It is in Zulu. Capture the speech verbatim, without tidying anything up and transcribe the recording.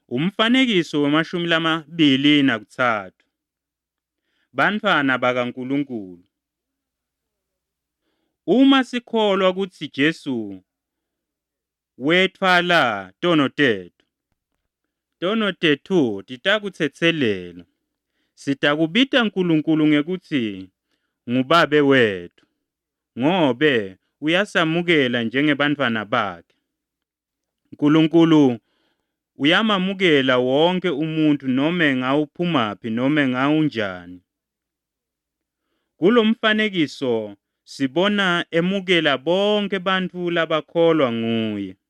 Umfanekiso wamashumi lamabili nakutsatfu. Bantfwana bakaNkulunkulu, uma sikholwa kutsi Jesu wetfwala tono tetu, tono tetu titakutsetselela, sitakubita Nkulunkulu ngekutsi ngubabe wetfu, ngobe uyasamukela njengebantfwana bakhe. Nkulunkulu uyamamukela wonke umuntu nome ngawuphumaphi nome ngawunjani. Kulo mfanekiso sibona emukela bonke bantfu labakholwa nguye.